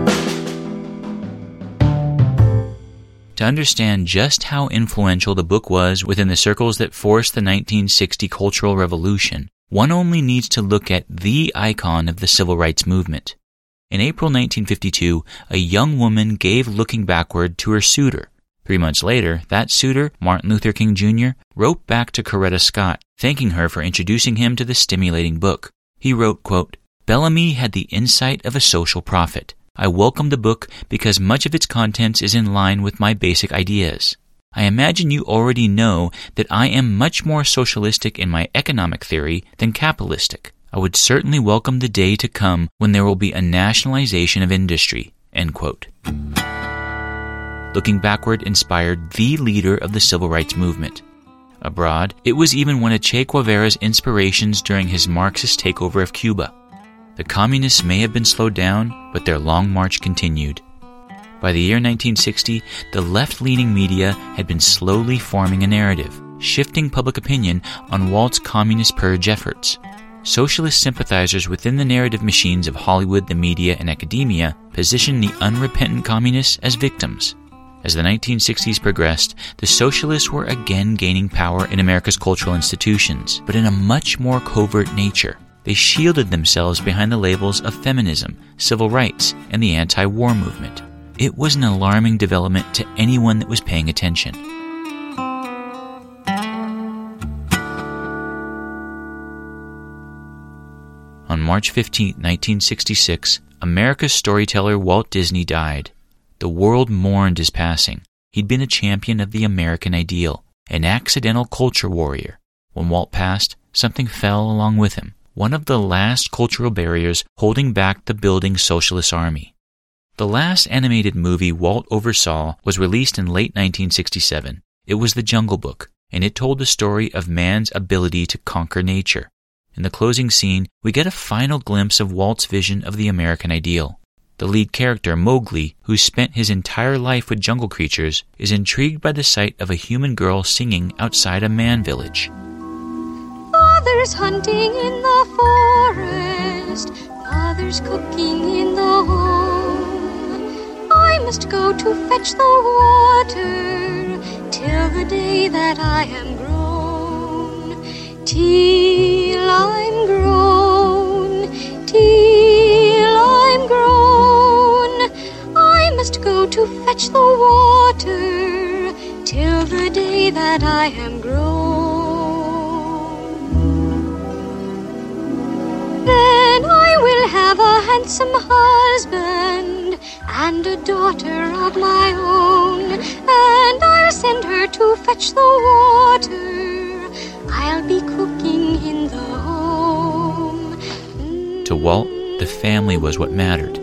Speaker 1: To understand just how influential the book was within the circles that forced the 1960 Cultural Revolution, one only needs to look at the icon of the civil rights movement. In April 1952, a young woman gave Looking Backward to her suitor. 3 months later, that suitor, Martin Luther King Jr., wrote back to Coretta Scott, thanking her for introducing him to the stimulating book. He wrote, quote, Bellamy had the insight of a social prophet. I welcome the book because much of its contents is in line with my basic ideas. I imagine you already know that I am much more socialistic in my economic theory than capitalistic. I would certainly welcome the day to come when there will be a nationalization of industry." End quote. Looking backward inspired the leader of the civil rights movement. Abroad, it was even one of Che Guevara's inspirations during his Marxist takeover of Cuba. The communists may have been slowed down, but their long march continued. By the year 1960, the left-leaning media had been slowly forming a narrative, shifting public opinion on Walt's communist purge efforts. Socialist sympathizers within the narrative machines of Hollywood, the media, and academia positioned the unrepentant communists as victims. As the 1960s progressed, the socialists were again gaining power in America's cultural institutions, but in a much more covert nature. They shielded themselves behind the labels of feminism, civil rights, and the anti-war movement. It was an alarming development to anyone that was paying attention. On March 15, 1966, America's storyteller Walt Disney died. The world mourned his passing. He'd been a champion of the American ideal, an accidental culture warrior. When Walt passed, something fell along with him, one of the last cultural barriers holding back the building socialist army. The last animated movie Walt oversaw was released in late 1967. It was The Jungle Book, and it told the story of man's ability to conquer nature. In the closing scene, we get a final glimpse of Walt's vision of the American ideal. The lead character, Mowgli, who spent his entire life with jungle creatures, is intrigued by the sight of a human girl singing outside a man village.
Speaker 4: Father's hunting in the forest, mother's cooking in the home. I must go to fetch the water till the day that I am grown. Till I'm grown, till I'm grown, I must go to fetch the water till the day that I am grown. Then I will have a handsome husband and a daughter of my own, and I'll send her to fetch the water. I'll be cooking in the home.
Speaker 1: To Walt, the family was what mattered.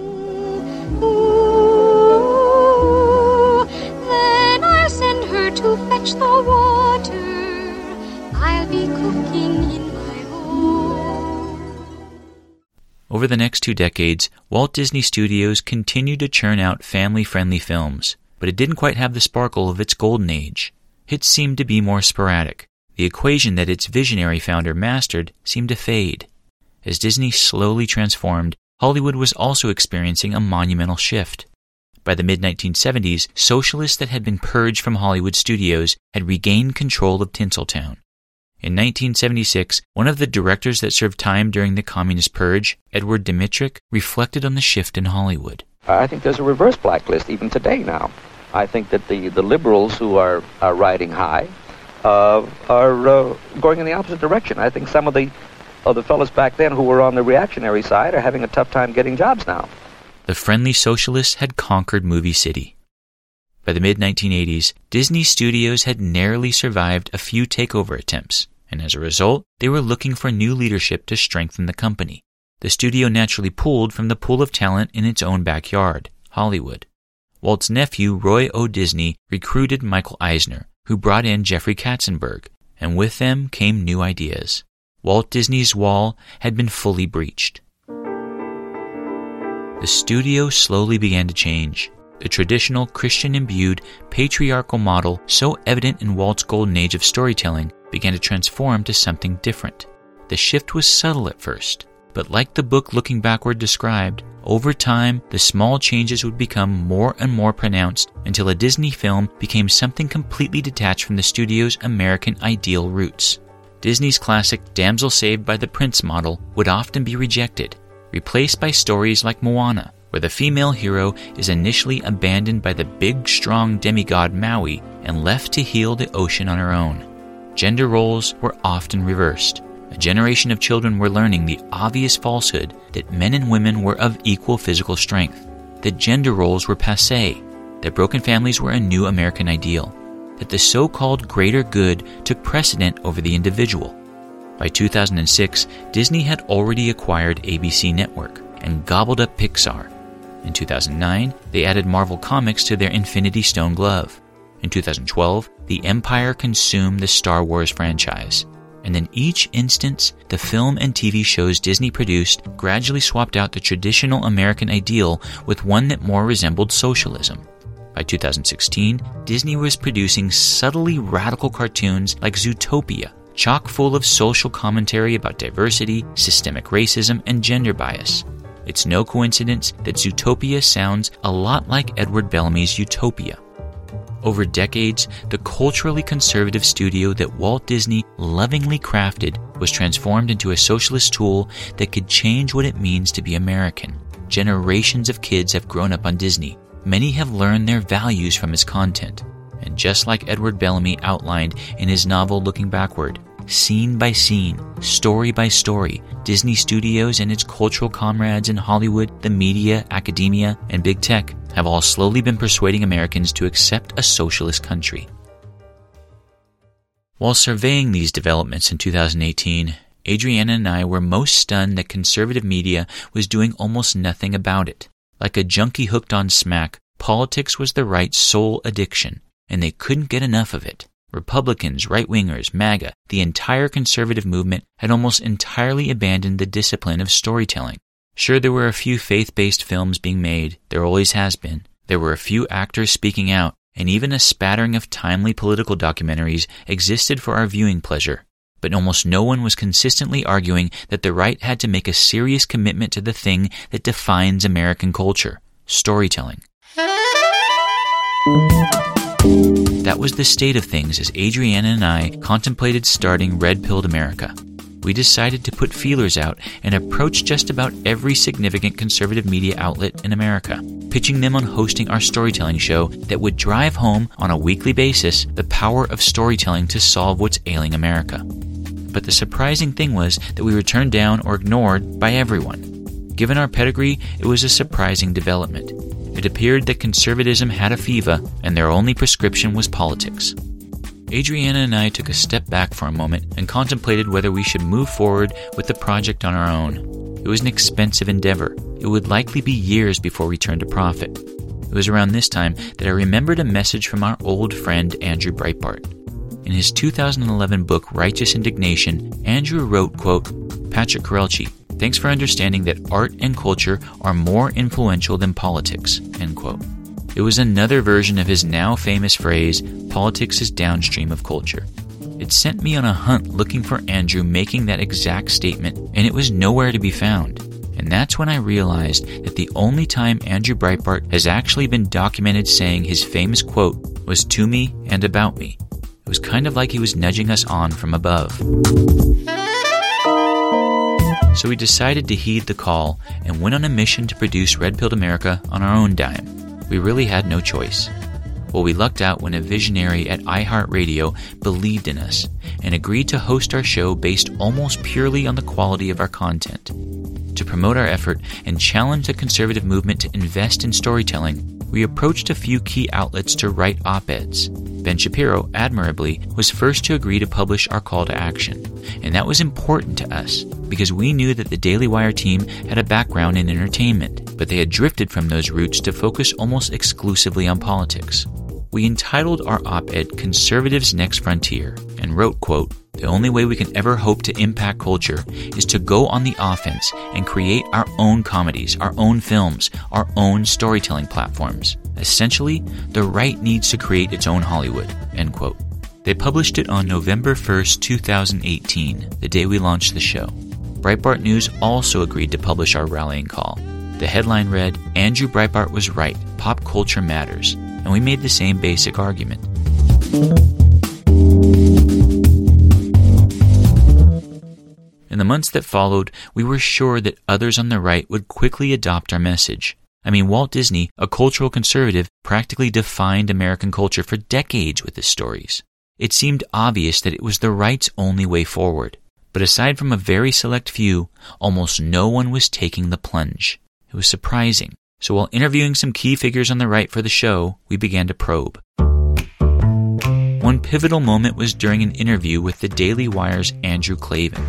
Speaker 4: Ooh, then I'll send her to fetch the water. I'll be cooking in my home.
Speaker 1: Over the next 2 decades, Walt Disney Studios continued to churn out family-friendly films, but it didn't quite have the sparkle of its golden age. Hits seemed to be more sporadic. The equation that its visionary founder mastered seemed to fade. As Disney slowly transformed, Hollywood was also experiencing a monumental shift. By the mid-1970s, socialists that had been purged from Hollywood studios had regained control of Tinseltown. In 1976, one of the directors that served time during the Communist Purge, Edward Dmytryk, reflected on the shift in Hollywood.
Speaker 5: I think there's a reverse blacklist even today now. I think that the liberals who are riding high are going in the opposite direction. I think some of the fellas back then who were on the reactionary side are having a tough time getting jobs now.
Speaker 1: The friendly socialists had conquered Movie City. By the mid-1980s, Disney Studios had narrowly survived a few takeover attempts, and as a result, they were looking for new leadership to strengthen the company. The studio naturally pulled from the pool of talent in its own backyard, Hollywood. Walt's nephew, Roy O. Disney, recruited Michael Eisner, who brought in Jeffrey Katzenberg, and with them came new ideas. Walt Disney's Wall had been fully breached. The studio slowly began to change. The traditional Christian-imbued, patriarchal model, so evident in Walt's golden age of storytelling, began to transform to something different. The shift was subtle at first, but like the book Looking Backward described, over time, the small changes would become more and more pronounced until a Disney film became something completely detached from the studio's American ideal roots. Disney's classic Damsel Saved by the Prince model would often be rejected, replaced by stories like Moana, where the female hero is initially abandoned by the big, strong demigod Maui and left to heal the ocean on her own. Gender roles were often reversed. A generation of children were learning the obvious falsehood that men and women were of equal physical strength, that gender roles were passé, that broken families were a new American ideal, that the so-called greater good took precedent over the individual. By 2006, Disney had already acquired ABC Network and gobbled up Pixar. In 2009, they added Marvel Comics to their Infinity Stone glove. In 2012, the Empire consumed the Star Wars franchise. And in each instance, the film and TV shows Disney produced gradually swapped out the traditional American ideal with one that more resembled socialism. By 2016, Disney was producing subtly radical cartoons like Zootopia, chock full of social commentary about diversity, systemic racism, and gender bias. It's no coincidence that Zootopia sounds a lot like Edward Bellamy's Utopia. Over decades, the culturally conservative studio that Walt Disney lovingly crafted was transformed into a socialist tool that could change what it means to be American. Generations of kids have grown up on Disney. Many have learned their values from its content. And just like Edward Bellamy outlined in his novel Looking Backward, scene by scene, story by story, Disney Studios and its cultural comrades in Hollywood, the media, academia, and big tech have all slowly been persuading Americans to accept a socialist country. While surveying these developments in 2018, Adriana and I were most stunned that conservative media was doing almost nothing about it. Like a junkie hooked on smack, politics was the right's sole addiction, and they couldn't get enough of it. Republicans, right-wingers, MAGA, the entire conservative movement had almost entirely abandoned the discipline of storytelling. Sure, there were a few faith-based films being made, there always has been. There were a few actors speaking out, and even a spattering of timely political documentaries existed for our viewing pleasure. But almost no one was consistently arguing that the right had to make a serious commitment to the thing that defines American culture, storytelling. That was the state of things as Adriana and I contemplated starting Red Pilled America. We decided to put feelers out and approach just about every significant conservative media outlet in America, pitching them on hosting our storytelling show that would drive home on a weekly basis the power of storytelling to solve what's ailing America. But the surprising thing was that we were turned down or ignored by everyone. Given our pedigree, it was a surprising development. It appeared that conservatism had a fever, and their only prescription was politics. Adriana and I took a step back for a moment and contemplated whether we should move forward with the project on our own. It was an expensive endeavor. It would likely be years before we turned a profit. It was around this time that I remembered a message from our old friend Andrew Breitbart. In his 2011 book, Righteous Indignation, Andrew wrote, quote, "Patrick Korelchi, thanks for understanding that art and culture are more influential than politics," end quote. It was another version of his now famous phrase, "Politics is downstream of culture." It sent me on a hunt looking for Andrew making that exact statement, and it was nowhere to be found. And that's when I realized that the only time Andrew Breitbart has actually been documented saying his famous quote was "to me and about me." It was kind of like he was nudging us on from above. So we decided to heed the call and went on a mission to produce Red Pilled America on our own dime. We really had no choice. Well, we lucked out when a visionary at iHeartRadio believed in us and agreed to host our show based almost purely on the quality of our content. To promote our effort and challenge the conservative movement to invest in storytelling, we approached a few key outlets to write op-eds. Ben Shapiro, admirably, was first to agree to publish our call to action, and that was important to us because we knew that the Daily Wire team had a background in entertainment, but they had drifted from those roots to focus almost exclusively on politics. We entitled our op-ed Conservatives' Next Frontier and wrote, quote, "The only way we can ever hope to impact culture is to go on the offense and create our own comedies, our own films, our own storytelling platforms. Essentially, the right needs to create its own Hollywood," end quote. They published it on November 1st, 2018, the day we launched the show. Breitbart News also agreed to publish our rallying call. The headline read, "Andrew Breitbart was right, pop culture matters," and we made the same basic argument. In the months that followed, we were sure that others on the right would quickly adopt our message. I mean, Walt Disney, a cultural conservative, practically defined American culture for decades with his stories. It seemed obvious that it was the right's only way forward. But aside from a very select few, almost no one was taking the plunge. It was surprising. So while interviewing some key figures on the right for the show, we began to probe. One pivotal moment was during an interview with the Daily Wire's Andrew Klavan.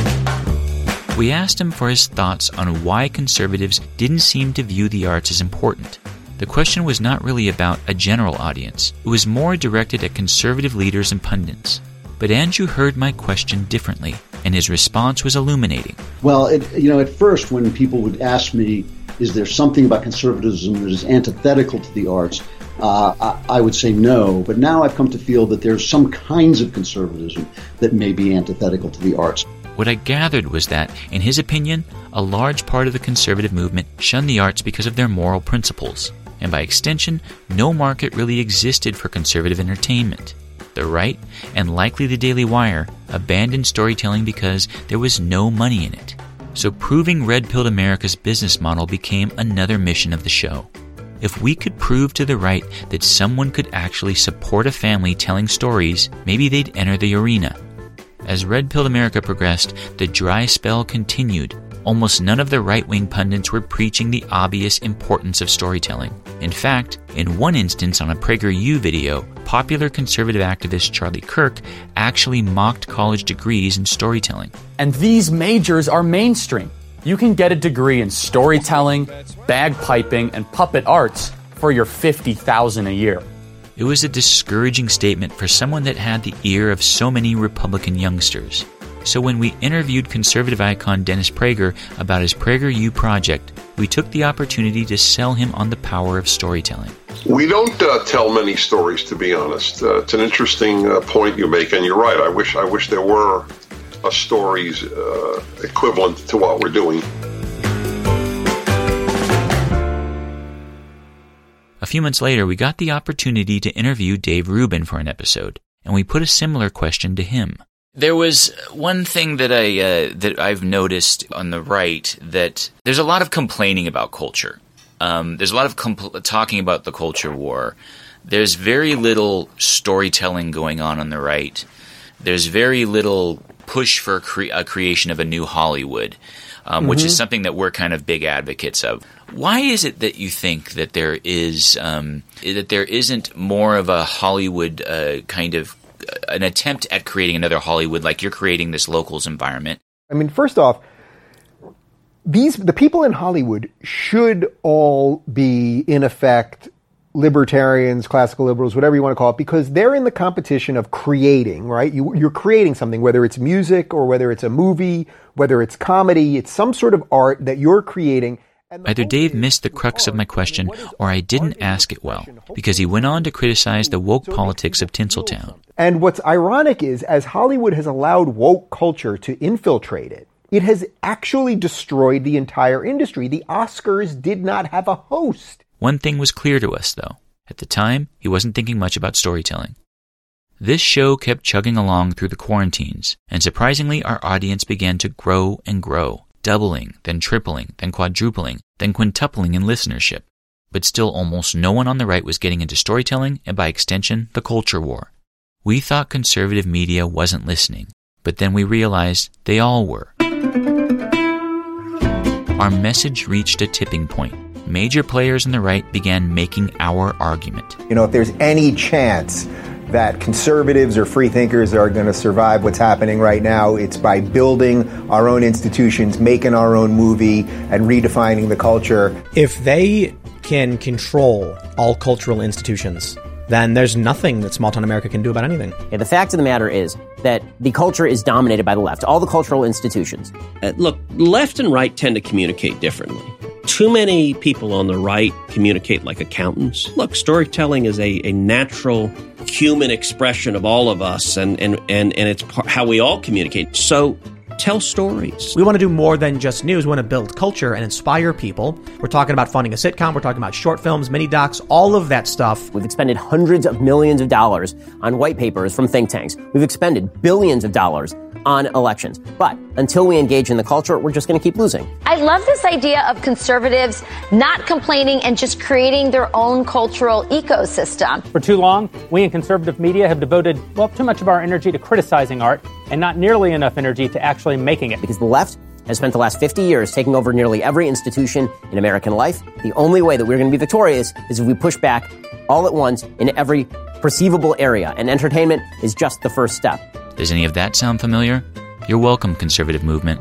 Speaker 1: We asked him for his thoughts on why conservatives didn't seem to view the arts as important. The question was not really about a general audience. It was more directed at conservative leaders and pundits. But Andrew heard my question differently, and his response was illuminating.
Speaker 6: Well, at first when people would ask me, is there something about conservatism that is antithetical to the arts, I would say no. But now I've come to feel that there's some kinds of conservatism that may be antithetical to the arts.
Speaker 1: What I gathered was that, in his opinion, a large part of the conservative movement shunned the arts because of their moral principles. And by extension, no market really existed for conservative entertainment. The right, and likely the Daily Wire, abandoned storytelling because there was no money in it. So proving red-pilled America's business model became another mission of the show. If we could prove to the right that someone could actually support a family telling stories, maybe they'd enter the arena. As red-pilled America progressed, the dry spell continued. Almost none of the right-wing pundits were preaching the obvious importance of storytelling. In fact, in one instance on a PragerU video, popular conservative activist Charlie Kirk actually mocked college degrees in storytelling.
Speaker 7: And these majors are mainstream. You can get a degree in storytelling, bagpiping, and puppet arts for your $50,000 a year.
Speaker 1: It was a discouraging statement for someone that had the ear of so many Republican youngsters. So when we interviewed conservative icon Dennis Prager about his PragerU project, we took the opportunity to sell him on the power of storytelling.
Speaker 8: We don't tell many stories, to be honest. It's an interesting point you make, and you're right. I wish there were a stories equivalent to what we're doing.
Speaker 1: A few months later, we got the opportunity to interview Dave Rubin for an episode, and we put a similar question to him. There was one thing that I've noticed on the right, that there's a lot of complaining about culture. There's a lot of talking about the culture war. There's very little storytelling going on the right. There's very little push for a creation of a new Hollywood, which is something that we're kind of big advocates of. Why is it that you think that there isn't more of a Hollywood kind of an attempt at creating another Hollywood, like you're creating this locals environment?
Speaker 9: I mean, first off, the people in Hollywood should all be, in effect, libertarians, classical liberals, whatever you want to call it, because they're in the competition of creating, right? You're creating something, whether it's music or whether it's a movie, whether it's comedy, it's some sort of art that you're creating.
Speaker 1: Either Dave missed the crux of my question, or I didn't ask it well, because he went on to criticize the woke politics of Tinseltown.
Speaker 9: And what's ironic is, as Hollywood has allowed woke culture to infiltrate it, it has actually destroyed the entire industry. The Oscars did not have a host.
Speaker 1: One thing was clear to us, though. At the time, he wasn't thinking much about storytelling. This show kept chugging along through the quarantines, and surprisingly, our audience began to grow and grow, doubling, then tripling, then quadrupling, then quintupling in listenership. But still almost no one on the right was getting into storytelling, and by extension, the culture war. We thought conservative media wasn't listening, but then we realized they all were. Our message reached a tipping point. Major players on the right began making our argument.
Speaker 25: You know, if there's any chance that conservatives or free thinkers are going to survive what's happening right now, it's by building our own institutions, making our own movie, and redefining the culture.
Speaker 26: If they can control all cultural institutions, then there's nothing that small-town America can do about anything.
Speaker 27: Yeah, the fact of the matter is that the culture is dominated by the left, all the cultural institutions.
Speaker 28: Look, left and right tend to communicate differently. Too many people on the right communicate like accountants. Look, storytelling is a natural human expression of all of us, and it's how we all communicate. So tell stories.
Speaker 26: We want to do more than just news. We want to build culture and inspire people. We're talking about funding a sitcom. We're talking about short films, mini docs, all of that stuff.
Speaker 27: We've expended hundreds of millions of dollars on white papers from think tanks. We've expended billions of dollars on elections. But until we engage in the culture, we're just going to keep losing.
Speaker 2: I love this idea of conservatives not complaining and just creating their own cultural ecosystem.
Speaker 10: For too long, we in conservative media have devoted, too much of our energy to criticizing art and not nearly enough energy to actually making it.
Speaker 27: Because the left has spent the last 50 years taking over nearly every institution in American life. The only way that we're going to be victorious is if we push back all at once in every perceivable area, and entertainment is just the first step.
Speaker 1: Does any of that sound familiar? You're welcome, conservative movement.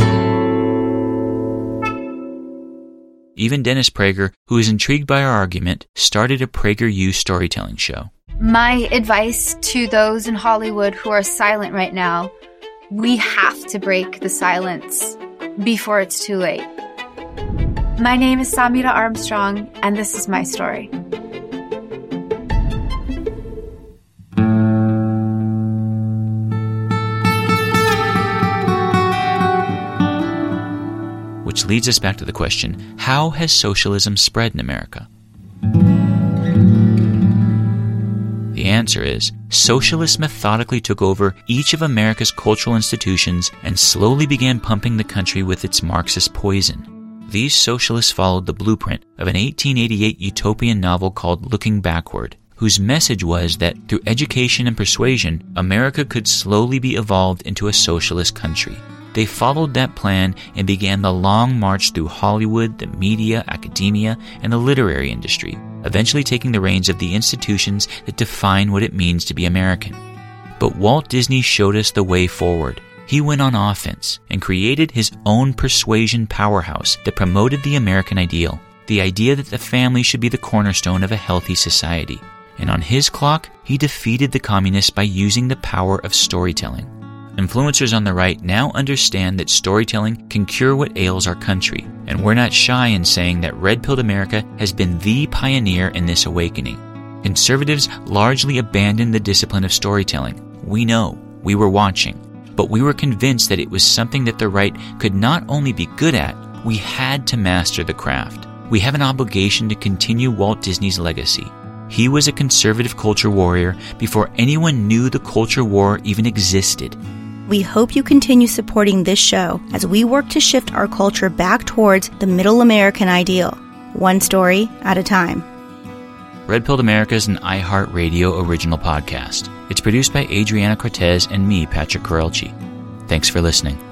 Speaker 1: Even Dennis Prager, who is intrigued by our argument, started a PragerU storytelling show.
Speaker 12: My advice to those in Hollywood who are silent right now, we have to break the silence before it's too late. My name is Samira Armstrong, and this is my story.
Speaker 1: Which leads us back to the question, how has socialism spread in America? The answer is, socialists methodically took over each of America's cultural institutions and slowly began pumping the country with its Marxist poison. These socialists followed the blueprint of an 1888 utopian novel called Looking Backward, whose message was that through education and persuasion, America could slowly be evolved into a socialist country. They followed that plan and began the long march through Hollywood, the media, academia, and the literary industry, eventually taking the reins of the institutions that define what it means to be American. But Walt Disney showed us the way forward. He went on offense and created his own persuasion powerhouse that promoted the American ideal, the idea that the family should be the cornerstone of a healthy society. And on his clock, he defeated the communists by using the power of storytelling. Influencers on the right now understand that storytelling can cure what ails our country, and we're not shy in saying that Red Pilled America has been the pioneer in this awakening. Conservatives largely abandoned the discipline of storytelling. We know, we were watching, but we were convinced that it was something that the right could not only be good at, we had to master the craft. We have an obligation to continue Walt Disney's legacy. He was a conservative culture warrior before anyone knew the culture war even existed.
Speaker 3: We hope you continue supporting this show as we work to shift our culture back towards the middle American ideal, one story at a time.
Speaker 1: Red Pilled America is an iHeartRadio original podcast. It's produced by Adriana Cortez and me, Patrick Corelchi. Thanks for listening.